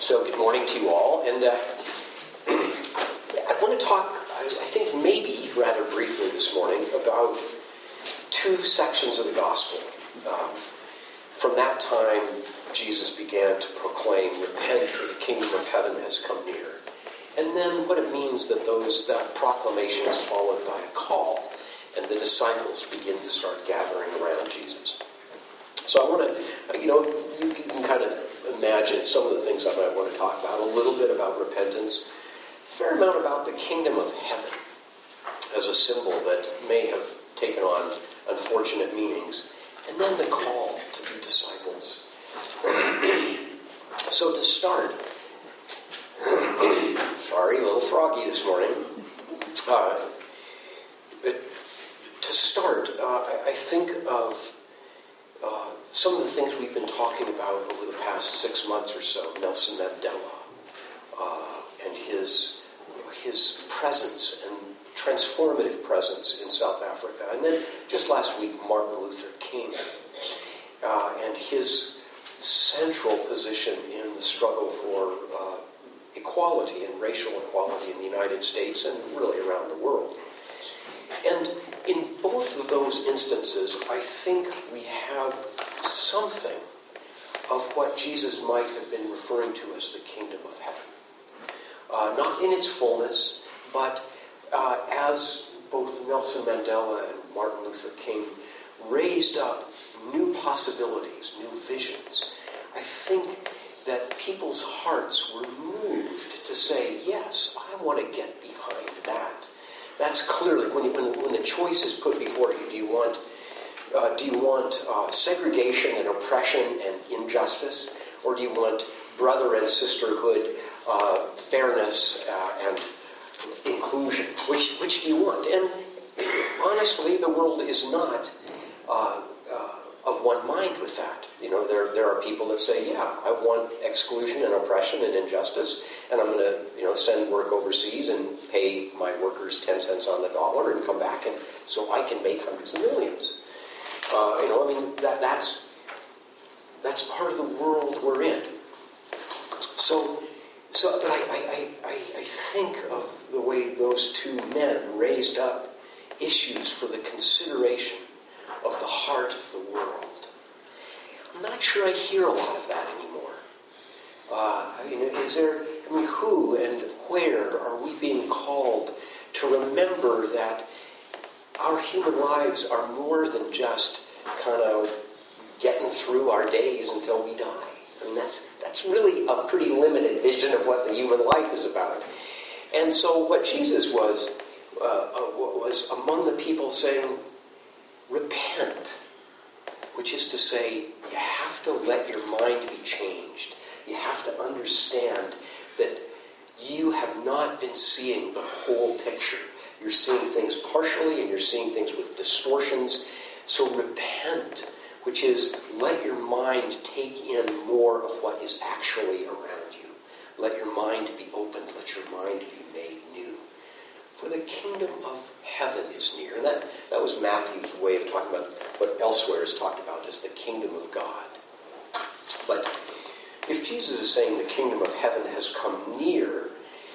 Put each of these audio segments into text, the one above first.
So good morning to you all, and I want to talk, I think maybe rather briefly this morning, about two sections of the gospel. From that time, Jesus began to proclaim, "Repent, for the kingdom of heaven has come near." And then what it means that that proclamation is followed by a call, and the disciples begin to start gathering around Jesus. So I want to, you can kind of imagine some of the things I might want to talk about. A little bit about repentance, a fair amount about the kingdom of heaven as a symbol that may have taken on unfortunate meanings, and then the call to be disciples. So to start, sorry, a little froggy this morning. To start, I think of some of the things we've been talking about over the past 6 months or so. Nelson Mandela and his presence and transformative presence in South Africa. And then just last week, Martin Luther King and his central position in the struggle for equality and racial equality in the United States and really around the world. And in both of those instances, I think we have something of what Jesus might have been referring to as the kingdom of heaven. Not in its fullness, but as both Nelson Mandela and Martin Luther King raised up new possibilities, new visions, I think that people's hearts were moved to say, yes, I want to get behind that. That's clearly, when the choice is put before you, do you want segregation and oppression and injustice, or do you want brother and sisterhood, fairness and inclusion? Which do you want? And honestly, the world is not of one mind with that. There are people that say, yeah, I want exclusion and oppression and injustice, and I'm going to send work overseas and pay my workers 10 cents on the dollar and come back, and so I can make hundreds of millions. That's part of the world we're in. But I think of the way those two men raised up issues for the consideration of the heart of the world. I'm not sure I hear a lot of that anymore. Who and where are we being called to remember that our human lives are more than just kind of getting through our days until we die? I mean, that's really a pretty limited vision of what the human life is about. And so what Jesus was among the people saying, repent, which is to say, you have to let your mind be changed. You have to understand that you have not been seeing the whole picture. You're seeing things partially, and you're seeing things with distortions. So repent, which is let your mind take in more of what is actually around you. Let your mind be opened. Let your mind be made new. For the kingdom of heaven is near. And that was Matthew's way of talking about what elsewhere is talked about as the kingdom of God. But if Jesus is saying the kingdom of heaven has come near,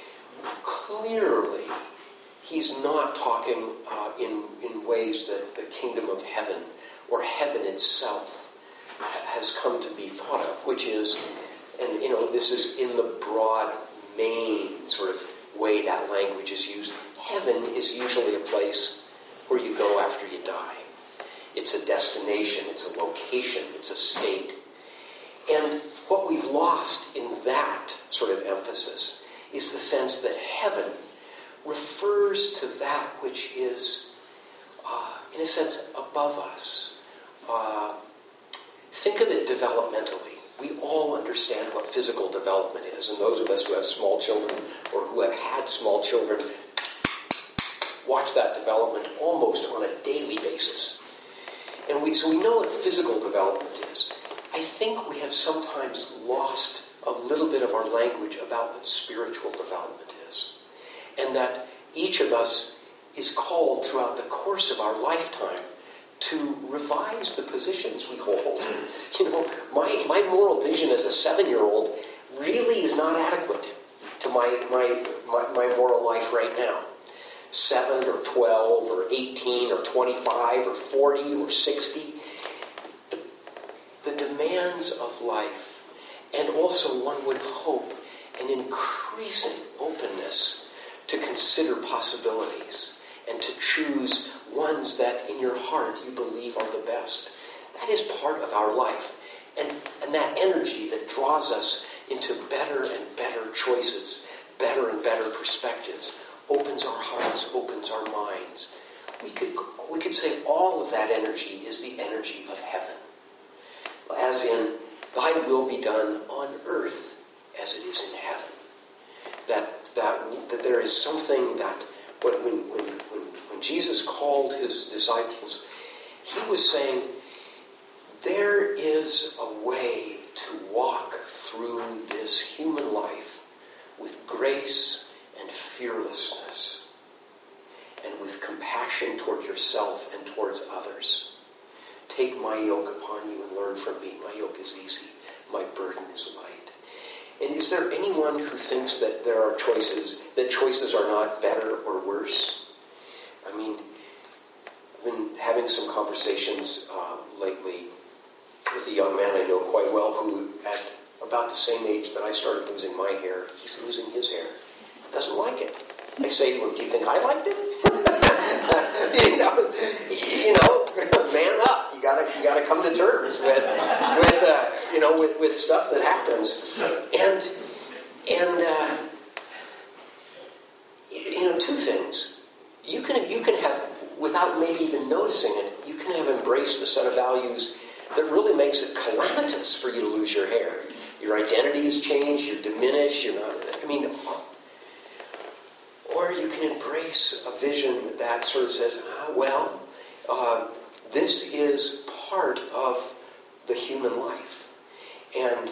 clearly he's not talking in ways that the kingdom of heaven or heaven itself has come to be thought of, which is, and this is in the broad main sort of way that language is used. Heaven is usually a place where you go after you die. It's a destination, it's a location, it's a state. And what we've lost in that sort of emphasis is the sense that heaven refers to that which is, in a sense, above us. Think of it developmentally. We all understand what physical development is, and those of us who have small children or who have had small children watch that development almost on a daily basis. And so we know what physical development is. I think we have sometimes lost a little bit of our language about what spiritual development is. And that each of us is called throughout the course of our lifetime to revise the positions we hold. My moral vision as a 7-year-old really is not adequate to my moral life right now. 7 or 12 or 18 or 25 or 40 or 60. The demands of life, and also one would hope an increasing openness to consider possibilities and to choose ones that in your heart you believe are the best. That is part of our life. And that energy that draws us into better and better choices, better and better perspectives, opens our hearts, opens our minds. We could say all of that energy is the energy of heaven. As in, thy will be done on earth as it is in heaven. That there is something that when Jesus called his disciples, he was saying, there is a way to walk through this human life with grace and fearlessness and with compassion toward yourself and towards others. Take my yoke upon you and learn from me. My yoke is easy. My burden is light. And is there anyone who thinks that there are choices are not better or worse? I mean, I've been having some conversations lately with a young man I know quite well who, at about the same age that I started losing my hair, he's losing his hair. Doesn't like it. I say to him, do you think I liked it? you know, man up. You gotta come to terms with stuff that happens. And two things. You can have, without maybe even noticing it, you can have embraced a set of values that really makes it calamitous for you to lose your hair. Your identity has changed, you're diminished, you're not, or you can embrace a vision that sort of says, this is part of the human life. And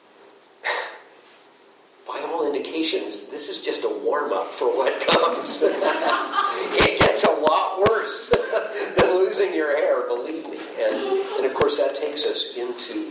by all indications, this is just a warm-up for what comes. It gets a lot worse than losing your hair, believe me. And of course, that takes us into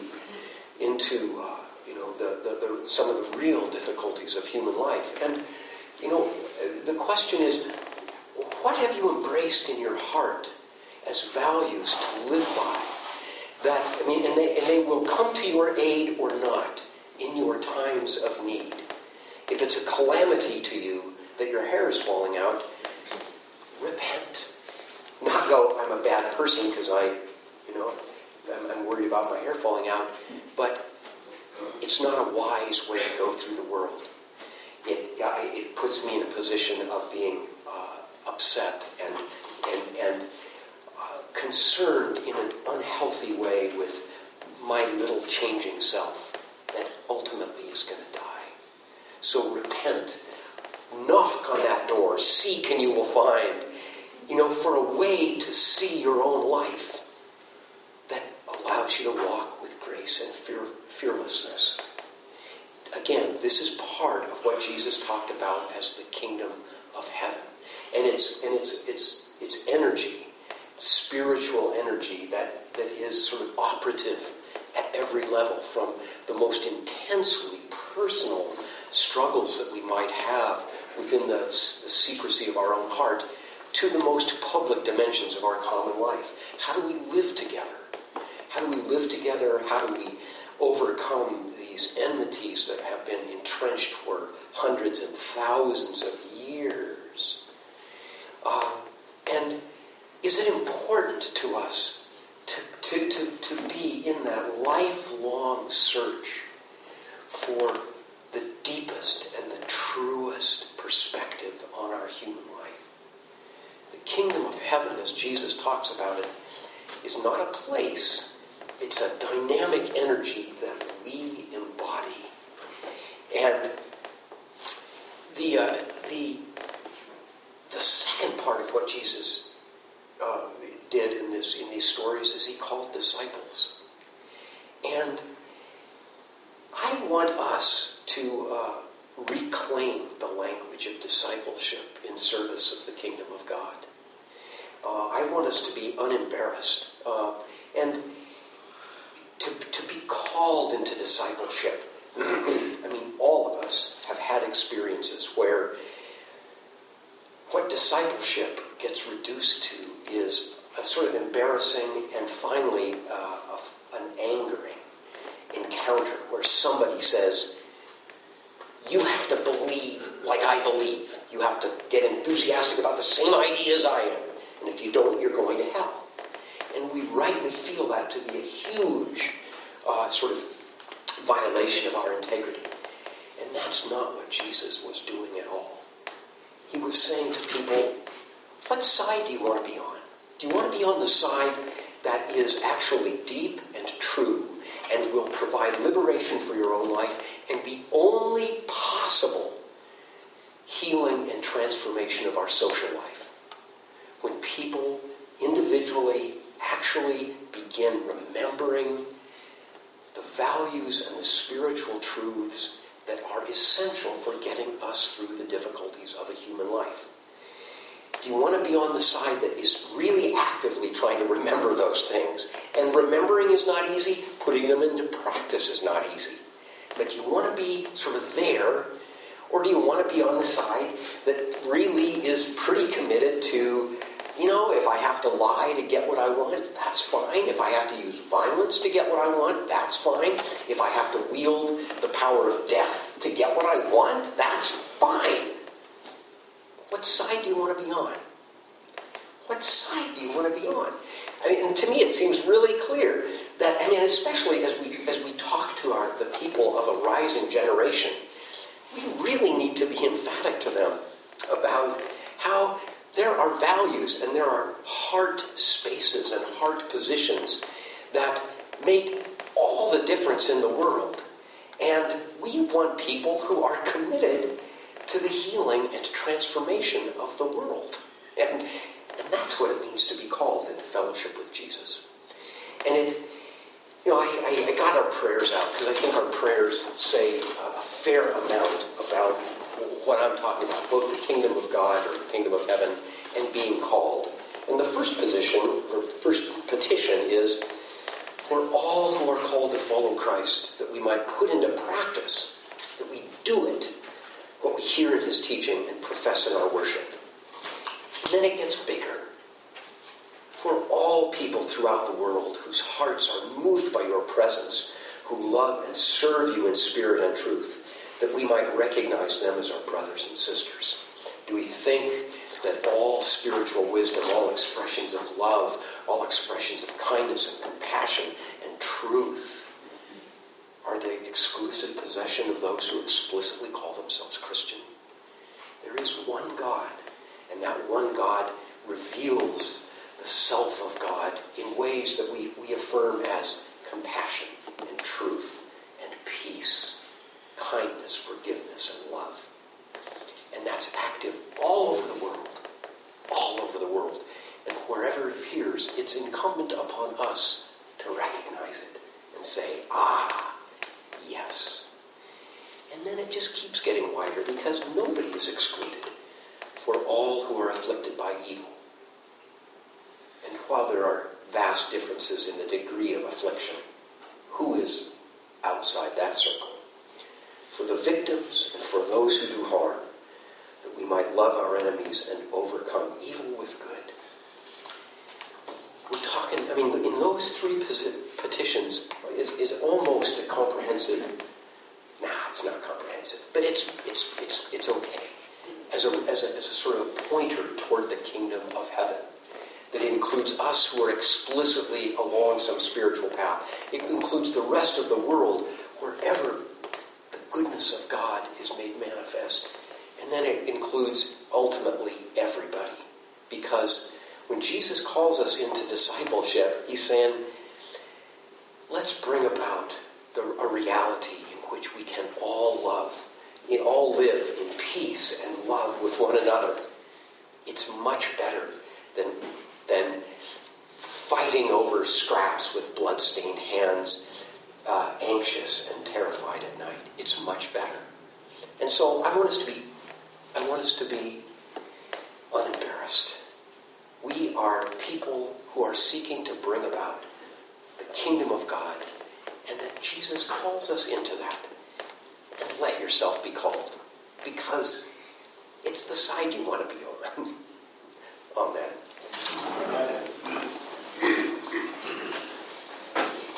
some of the real difficulties of human life. And the question is, what have you embraced in your heart as values to live by? And they will come to your aid or not in your times of need. If it's a calamity to you that your hair is falling out, repent. Not go, I'm a bad person because I'm worried about my hair falling out, but it's not a wise way to go through the world. It puts me in a position of being upset and concerned in an unhealthy way with my little changing self that ultimately is going to die. So repent. Knock on that door. Seek and you will find. For a way to see your own life that allows you to walk with grace and fearlessness. Again, this is part of what Jesus talked about as the kingdom of heaven. And it's energy, spiritual energy that is sort of operative at every level, from the most intensely personal struggles that we might have within the secrecy of our own heart to the most public dimensions of our common life. How do we live together? How do we live together? How do we overcome these enmities that have been entrenched for hundreds and thousands of years? And is it important to us to be in that lifelong search for the deepest and the truest perspective on our human life? The kingdom of heaven, as Jesus talks about it, is not a place. It's a dynamic energy that we embody. And the second part of what Jesus did in these stories is he called disciples. And I want us to reclaim the language of discipleship in service of the kingdom of God. I want us to be unembarrassed and to be called into discipleship, I mean, all of us have had experiences where what discipleship gets reduced to is a sort of embarrassing and finally an angering encounter where somebody says, you have to believe like I believe. You have to get enthusiastic about the same ideas I am. And if you don't, you're going to hell. And we rightly feel that to be a huge sort of violation of our integrity. And that's not what Jesus was doing at all. He was saying to people, what side do you want to be on? Do you want to be on the side that is actually deep and true and will provide liberation for your own life and the only possible healing and transformation of our social life? When people individually actually begin remembering the values and the spiritual truths that are essential for getting us through the difficulties of a human life. Do you want to be on the side that is really actively trying to remember those things? And remembering is not easy. Putting them into practice is not easy. But do you want to be sort of there? Or do you want to be on the side that really is pretty committed to, if I have to lie to get what I want, that's fine. If I have to use violence to get what I want, that's fine. If I have to wield the power of death to get what I want, that's fine. What side do you want to be on? What side do you want to be on? I mean, and to me it seems really clear that, especially as we talk to the people of a rising generation, we really need to be emphatic to them about how there are values and there are heart spaces and heart positions that make all the difference in the world. And we want people who are committed to the healing and transformation of the world. And that's what it means to be called into fellowship with Jesus. And I got our prayers out because I think our prayers say a fair amount about what I'm talking about, both the kingdom of God or the kingdom of heaven and being called. And the first petition is for all who are called to follow Christ, that we might put into practice, that we do it, what we hear in his teaching and profess in our worship. And then it gets bigger. For all people throughout the world whose hearts are moved by your presence, who love and serve you in spirit and truth, that we might recognize them as our brothers and sisters. Do we think that all spiritual wisdom, all expressions of love, all expressions of kindness and compassion and truth are the exclusive possession of those who explicitly call themselves Christian? There is one God, and that one God reveals the self of God in ways that we affirm as compassion and truth and peace, kindness, forgiveness, and love. And that's active all over the world. All over the world. And wherever it appears, it's incumbent upon us to recognize it and say, yes. And then it just keeps getting wider because nobody is excluded, for all who are afflicted by evil. And while there are vast differences in the degree of affliction, who is outside that circle? For the victims and for those who do harm, that we might love our enemies and overcome evil with good. We're talking, in those three petitions is almost a comprehensive, it's not comprehensive, but it's okay. As a sort of pointer toward the kingdom of heaven. That includes us who are explicitly along some spiritual path. It includes the rest of the world wherever the goodness of God is made manifest. And then it includes ultimately everybody. Because when Jesus calls us into discipleship, he's saying, let's bring about a reality in which we can all live in peace and love with one another. It's much better than fighting over scraps with blood-stained hands, anxious and terrified at night. It's much better. And so I want us to be unembarrassed. We are people who are seeking to bring about the kingdom of God, and that Jesus calls us into that. and let yourself be called, because it's the side you want to be on. Amen.